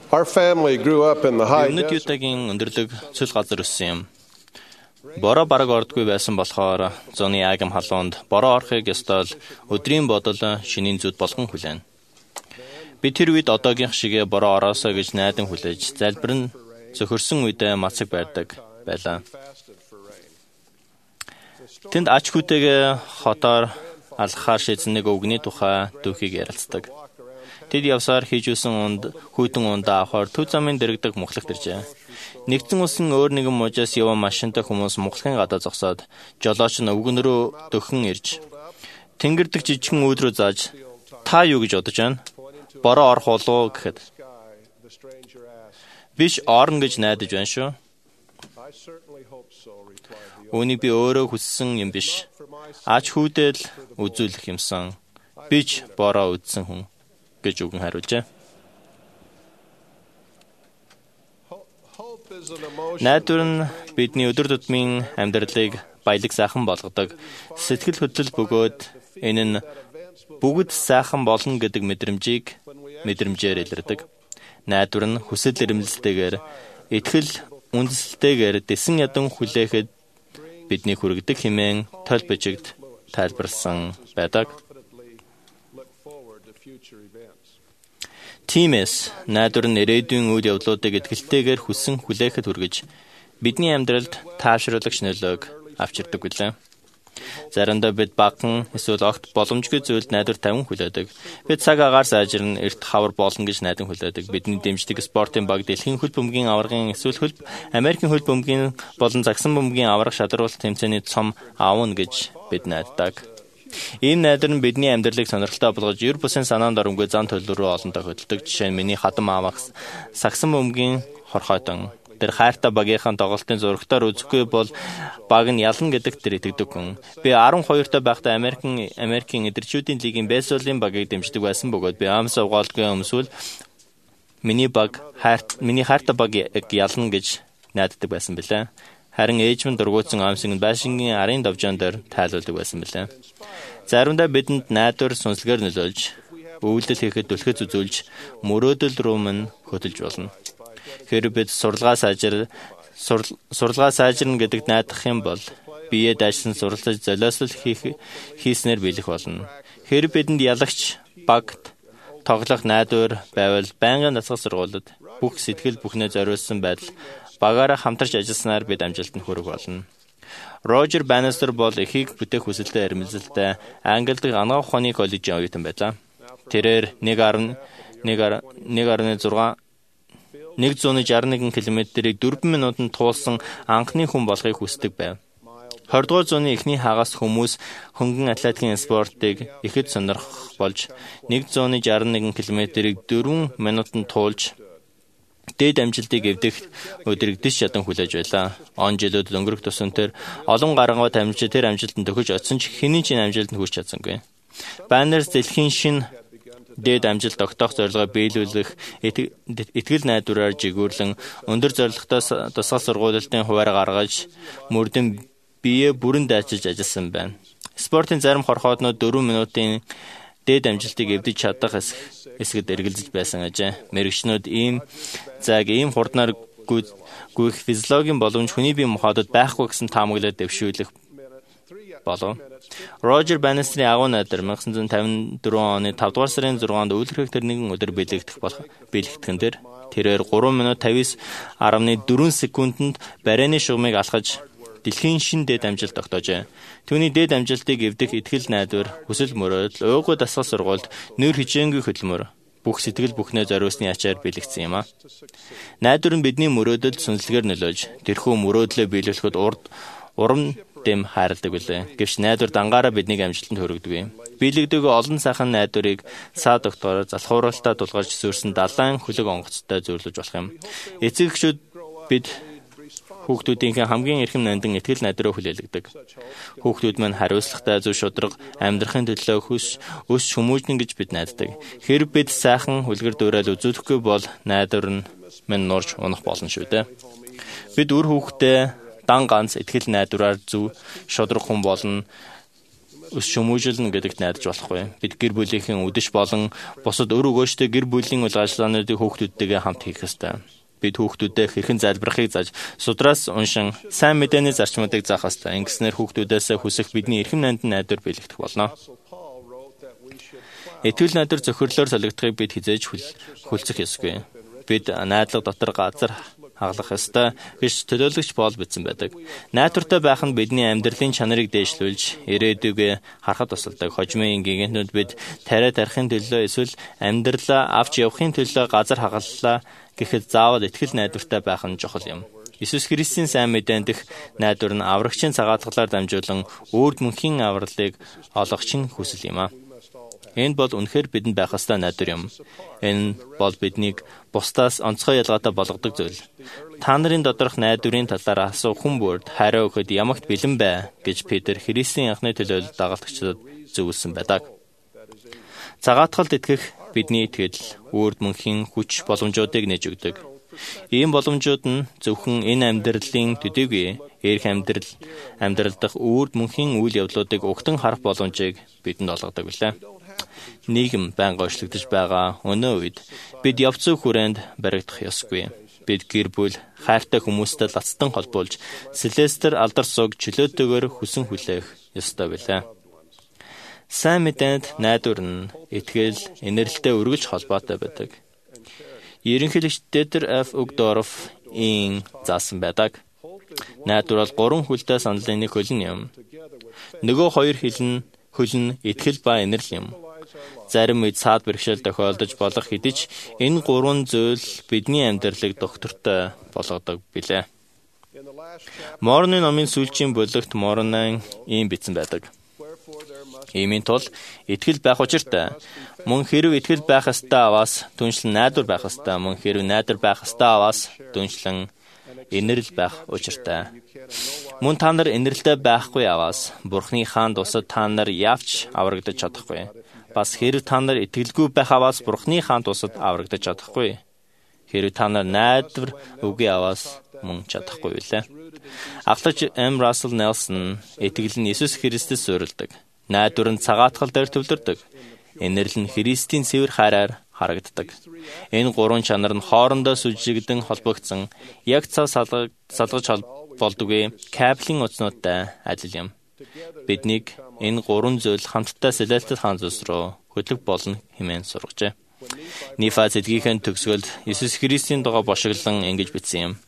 Our family grew up in the high Өмнөд desert. Ютагийн өндөрлөг цөл газар өссөн юм. Бороо бараг ордгүй байсан болохоор зуны агам халуунд бороо орохыг ёстой л өдрийн бодол шинийн зүд болгон хүлээн. Би тэр үед одоогийн шигээ бороо ороосоо гэж найдан хүлээж залбир нь зөхөрсөн үедээ мацаг байдаг байлаа. Тэнд ач хүүтэйгээ хотоор алхахаар шийдсэн нэг өвгний тухай дүүхийг ярилцдаг. Тэд явсаар хийж үсэн хүйтэн ундаа авахаар төв замын дэрэгдэг мухлагт иржээ. Нэгдсэн усан өөр нэгэн мужаас яваа машинтай хүмүүс мухлагын гадаа зогсоод жолооч нь өвгөн рүү дөхөн ирж тэнгэрдэг жижигхэн үүд рүү зааж та юу гэж бодож байна? Бороо орох болов гэхэд биш орно гэж найдаж байна шүү. Үүнийг би өөрөө хүссэн юм биш. Ач хүүдэл үзүүлэх юмсан. Бич бороо үзсэн хүн гэж үгэн хариулжээ. Найдвар нь бидний өдөр тутмын амьдралыг баялаг сайхан болгодог. Сэтгэл хөдлөл бөгөөд энэ нь бүгд сайхан болно гэдэг мэдрэмжээр илэрдэг. Найдвар нь хүсэл эрмэлзэлтэйгээр итгэл үндэслэлтэйгээр дэсэн ядан хүлээхэд бидний хүргэдэг хэмээн тол бичигт тайлбарласан байдаг. Тиймээс найдвар нь ирээдүйн үйл явдлуудыг итгэлтэйгээр хүссэн хүлээхэд хүргэж бидний амьдралд таашруулах нөлөөг авчирдаг билээ. Заримдаа бид багхан эсвэл огт боломжгүй зүйлд найдвар тавин хүлээдэг. Бид цаг агаар сайжирн эрт хавар болно гэж найдан хүлээдэг. Бидний дэмждэг спортын баг дэлхийн хөл бөмбөгийн аваргын эсвэл Америкийн хөл бөмбөгийн болон загсан бөмбөгийн аварга шадаруулах тэмцээний цом аавна гэж бид найддаг. Ийм найдар нь бидний амьдралыг сонирхолтой болгож ер бусын санаанд оромгүй зан төлөв рүү олонтой хөдөлдөг. Жишээ нь миний хадам аавах сагсан бөмбөгийн хорхойтон. Тэр хайртай багийнхан тоглолтын зурагтаар үзэхгүй бол баг нь ялна гэдэгт тэр итгэдэг хүн. Би 12-той байхдаа Америкийн эдэрчүүдийн лигийн бейсболын багийг дэмждэг байсан бөгөөд би амс угаалгын өмсвөл миний хайртай баг ялна гэж найддаг байсан билээ. Харин ээж минь дургуутсан амсыг байшингийн арын довжоон дээр тайлуулдаг байсан билээ. Заримдаа бидэнд найдвар сүнслэгээр нөлөөлж, үйлдэл хийхэд түлхэц үзүүлж, мөрөөдөл рүү мань хөтөлж болно. Хэрэв бид сурлагаа сайжирна гэдэгт найдах юм бол биеэ дайсан сурлаж золиослол хийснээр биелэх болно. Хэрэв бидэнд ялагч, багт тоглох найдвар байвал байнгын дасгал сургуулиуд бүх сэтгэл бүхнээ зориулсан байдал багаараа хамтарч ажилласнаар бид амжилтанд хүрэх болно. Рожер Баннистер бол эхийг бүтээх хүсэлтэй эрмэлзэлтэй Англи дахь анагаах ухааны коллежийн оюутан байлаа. Тэрээр 161 км-ийг 4 минутанд туулсан анхны хүн болохыг хүсдэг байв. 20-р зууны эхний хагас хүмүүс хөнгөн атлетикийн спортыг ихэд сонирхох болж 161 км-ийг 4 минутанд туулж дээд амжилтыг эвдэх өдрийг дэс ядан хүлээж байлаа. Он жилүүд өнгөрөх тусам тэр олон гарангуй тамирчид тэр амжилтанд төхөж очсон ч хэний ч амжилтанд хүрч чадсангүй. Баннерс дэлхийн шин дээд амжилт тогтоох зорилгоо биелүүлэх итгэл найдвараар жигүүрлэн өндөр зорилготой тусгал сургуулалтын хуваар гаргаж мөрдөн бие бүрэн дайчилж ажилласан байна. Спортын зарим хорхооднууд 4 минутын дээд амжилтыг эвдэж чадах эсгэд эргэлзэж байсан ажээ. Мэрэгчнүүд ийм хурднаар гүйх физиологийн боломж хүний бие махбодод байхгүй гэсэн таамаглаад дэвшүүлэх болов. Рожер Баннистерийн агуу найдар 1954 оны 5 дугаар сарын 6-нд өвлөрөх тэр нэгэн өдөр бэлэгдэхэн дээр тэрээр 3 минут 59.4 секундэд барианы шугамыг алхаж дэлхийн шин дээд амжилт тогтоожээ. Түүний дээд амжилтыг эвдэх итгэл найдвар, хүсэл мөрөөдөл, уугуй дасгал сургуульд нэр хичээнгүй хөдөлмөр бүх сэтгэл бүхнээ зориулсны ачаар бэлэгдсэн юм а. Найдвар нь бидний мөрөөдөлд сүнслэгээр нөлөөлж, тэрхүү мөрөөдлөө биелүүлэхэд урам дэм хайрладаг билээ. Гэвч найдвар дангаараа биднийг амжилтанд хүргэдэг юм. Биелэгдэг олон сайхан найдварыг саа доктороор залхууралтаа тулгарч сүрсэн далайн хөлөг онгоцтой зөвлөж болох юм. Эцэг эхчүүд бид хүүхдүүдийн хамгийн эрхэм нандин итгэл найдвараа хүлээлгдэг. Хүүхдүүд маань хариуцлагатай зөв шударга амьдрахын төлөө өс хүмүүжнэ гэж бид найддаг. Хэрэг бид сайхан үлгэр дуурайл үзүүлэхгүй бол найдвар нь мань нурж унах болно шүү дээ. Бид үр хүүхдээ дан ганц итгэл найдвараар зөв шударга хүн болно өс шөмөжлөн гэдэгт найдаж болохгүй. Бид гэр бүлийнхэн үдэш болон бусад өр өгөөжтэй гэр бүлийн үйл ажиллагаануудыг хүүхдүүдтэйгээ хамт хийх ёстой. Бид хүүхдүүдэд хэрхэн залбирахыг зааж, судраас уншин, сайн мэдээний зарчмуудыг заах ёстой. Ингэснээр хүүхдүүдээс хүсэх бидний эрхэм найдан найдвар биелэгдэх болно. Итгэл найдвар зөвхөрлөөр солигдохыг бид хизээж хүлцэх ёсгүй. Бид найдлага дотор газар хаглах ёстой гэж төлөөлөгч Паул бичсэн байдаг. Найдвартай байх нь бидний амьдралын чанарыг дээшлүүлж, ирээдүгэ харахад тусалдаг. Хожимын гигантнууд бид тариа тарихын төлөө эсвэл амьдралаа авч явахын төлөө газар хагаллаа гэхэд заавал итгэл найдвартай байх нь чухал юм. Иесус Христийн сайн мэдээнд дэх найдвар нь аврагчийн цагаатгалаар дамжуулан үрд мөнхийн авралыг олгочин хүсэл юм а. Энэ бол үнэхээр бидэнд байх ёстой найдвар юм. Энэ бол биднийг бусдаас онцгой ялгаатай болгодог зүйл. Та нарын доторх найдварын талаар асуух хүн бүрд хариу өгөхөд ямагт бэлэн бай гэж Петр Христийн анхны төлөөлөл дагалдагчдад зөвлөсөн байдаг. Цагаатгалд итгэх бидний итгэл үрд мөнхийн хүч боломжуудыг нээж өгдөг. Ийм боломжууд нь зөвхөн энэ амьдралын төдийгүй эрх амьдрал дахь үрд мөнхийн үйл явдлуудыг угтан харах боломжийг бидэнд олгодог билээ. Нийгэм байнга өөрчлөгдөж байгаа өнөө үед бид явц хүрээнд баригдах ёсгүй. Бид гэр бүл, хайртай хүмүүстэй лацтан холбуулж, Сильвестр алдар суг чөлөөтэйгээр хүсэн хүлээх ёстой билээ. Сайн мэдээнд найдвар нь итгэл, инэрлэлтэй үргэлж холбоотой байдаг. Ерөнхийлөгч Детер Ф. Угдорф заасан байдаг. Найдвар бол 3 хүлтэй саналын нэг хөлн юм. Нөгөө 2 хөл нь итгэл ба инэрл юм. Зарим үед саад бэрхшээл тохиолдож болох хэдий ч энэ 3 зүйл бидний амьдралыг доктортой болгодог билээ. Морны номын сүүлчийн бүлэгт Морнан ийм бичсэн байдаг. Иймийн тул итгэл байх учиртай. Мөн хэрв итгэл байх ёстой аваас түншлэн найдвар байх ёстой. Мөн хэрв найдвар байх ёстой аваас түншлэн инэрл байх учиртай. Мөн та нар инэрлтэй байхгүй аваас Бурхны хаанд усад та нар явж аврагдаж чадахгүй. Бас хэрв та нар итгэлгүй байх аваас Бурхны хаанд усад аврагдаж чадахгүй. Хэрв та нар найдвар үгүй аваас мөн чадахгүй билээ. Ахлагч М. Рассел Нельсон итгэл нь Иесус Христэд суурилдаг. Найдвар нь цагаатгал дээр төвлөрдөг. Инэрл нь Христийн цэвэр хайраар харагддаг. Энэ 3 чанар нь хоорондоо сүлжигдэн холбогдсон яг цав салгаж болдгүй кабелийн утаснуудтай адил юм. Биднийг энэ 3 зүйл хамтдаа Сэлэлтэд хаан зүс рүү хөдлөх болно хэмээн сургажээ. Нифа зэдгийнхэн төгсгөлд Иесус Христийн дугаа бошиглон ингэж бичсэн юм.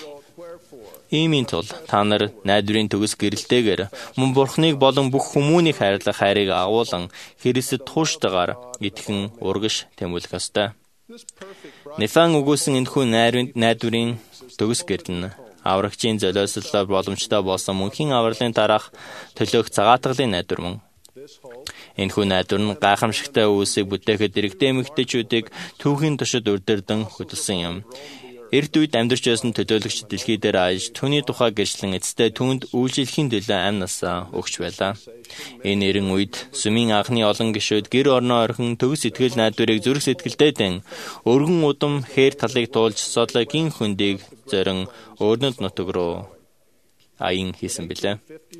Иймийн тул та нар найдварын төгс гэрэлтэйгээр мөн Бурхныг болон бүх хүмүүнийг хайрлах хайрыг агуулan Христэд тууштайгаар итгэн урагш тэмүүлэх ёстой. Нифан өгүүлсэн энэхүү найдварын төгс гэрэл нь аврагчийн золиослолоор боломжтой болсон мөнхийн авралын дараах төлөөх цагаатгалын найдвар мөн. Энэхүү найдвар нь гайхамшигтай үйлсийг бүтээхэд иргэдэд эмэгтэйчүүдийг түүхийн туршид урдэрдэн хөдөлсөн юм. Эрт үед амьдарч байсан төлөөлөгч дэлхий дээр аяж түүний тухай гэрчлэн эцэстээ түүнд үйлчлэхийн төлөө амь насаа өгч байлаа. Энэ нэрэн үед сүмийн анхны олон гишүүд гэр орноо орхин төгс итгэл найдварыг зүрх сэтгэлдээ дан өргөн удам хээр талыг туулж Содлогийн хөндийг зорин өөрнөд нутаг руу аян хийсэн билээ.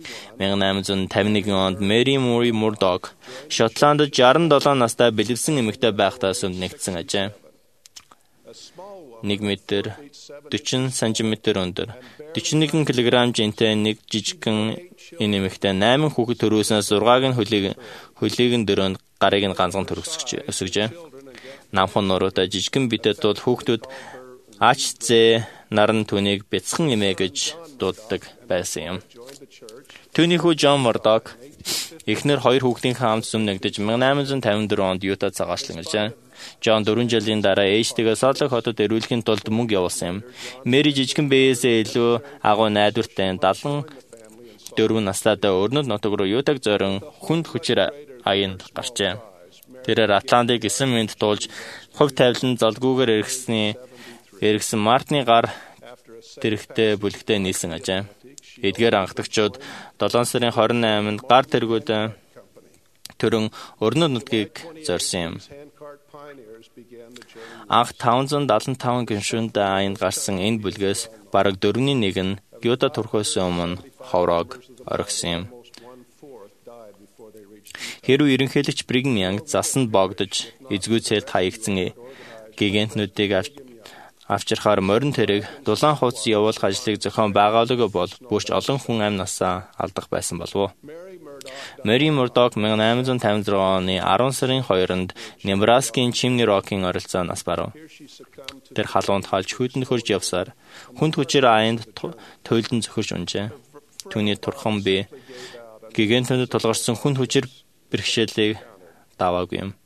1851 онд Мэри Мори Мурдок Шотландд 67 настай бэлэвсэн эмэгтэй байхдаа сүмд нэгдсэн ажээ. 1 метр 40 см өндөр 41 кг жинтэй нэг жижигхэн эмэгтэй 8 хүүхэд төрөөснөөс 6-аг нь хөлийг нь дөрөнд гарыг нь ганцхан өсгөжээ. Намхан нуруутай жижигхэн битэд бол хүүхдүүд АЧЗ наран түүнийг бяцхан эмээ гэж дууддаг байсан юм. Түүний хүү Джон Мурдок эхнэр 2 хүүхдийн хамт сүм нэгдэж 1854 онд Юта цагаачлан иржээ. Джон 4 жилийн дараа ээжтэйгээ Содлог хотод ирүүлэхийн тулд мөнгө явуулсан юм. Мэри жижигхэн бэйсээ илүү агуу найдвартай 74 настайдаа өрнөд нутаг руу Ютаг зорин хүнд хүчээр аянд гарчээ. Тэрээр Атлантыг 9 минут дуулж хувь тавилан золгүйгээр эргэсэн Мартны гар тэрэгтэй бүлэгтээ нийлсэн ажээ. Эдгээр анхдагчид 7 сарын 28-нд гар тэргүүд төрөн өрнөд нутгийг зорьсон юм. Анх 575 гишүүнд аянд гарсан энэ бүлгээс бараг 4/1 нь Юта турхоос өмнө ховроог орхисон юм. Хэрвээ ерөнхийлөгч Бригхэм Янг засанд богдож эзгүй цэлд хаягдсан гигантнуудыг авчирхаар морин тэрэг дулаан хуудас явуулах ажлыг зохион байгаалаггүй бол бүрч олон хүн амь насаа алдах байсан болов. Мэри Мурдок 1856 оны 10 сарын 2-нд Небраскийн Чимни Рокийн оролцоо нас барав. Тэр халуунд халж хүйтэн хөрж явсаар хүнд хүчээр аянд туйлдан зөхөрч унжээ. Түүний турхан бие гигантнуудад тулгарсан хүнд хүчээр бэрхшээлийг даваагүй юм.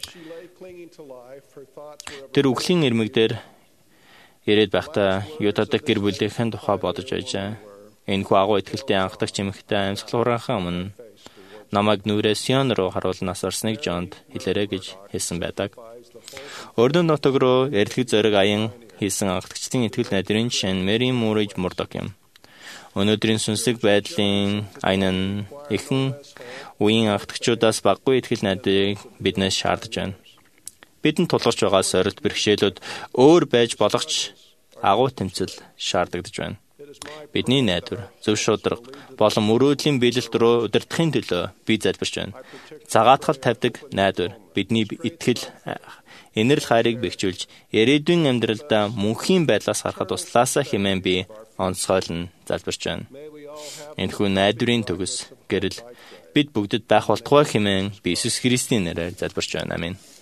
Тэр үхлийн ирмэг дээр ирээд байхдаа Ютадах гэр бүлийнхэн тухай бодож байжээ. Энэхүү агуу итгэлтэй анхдагч эмэгтэй амьсгалуурынхаа өмнө намайг нүрээ Сион руу харуулнаас орсныг Жонд хэлээрэй гэж хэлсэн байдаг. Өрдөн нутаг руу эрэлхэг зориг аян хийсэн анхдагчдын итгэл найдрын жишээ нь Мэри Мурэж Мурдок юм. Өнөөдрийн сүнслэг байдлын аян нь ихэнх үеийн анхдагчдаас баггүй итгэл найдрыг биднээс шаардж байна. Бидэнд тулгарч байгаа сорилт бэрхшээлүүд өөр байж болох ч агуу тэмцэл шаардагдж байна. Бидний найдвар, зөв шударга болон мөрөөдлийн биелэлт рүү удирдахын төлөө би залбирч байна. Цагаатгал тавьдаг найдвар бидний итгэл, инэрл хайрыг бэхжүүлж, ирээдүйн амьдралдаа мөнхийн байдлаас харахад туслаасаа хэмээн би онцгойлон залбирч байна. Энэхүү найдварын төгс гэрэл бид бүгдэд байх болтугай хэмээн би Иесус Христийн нэрээр залбирч байна. Амин.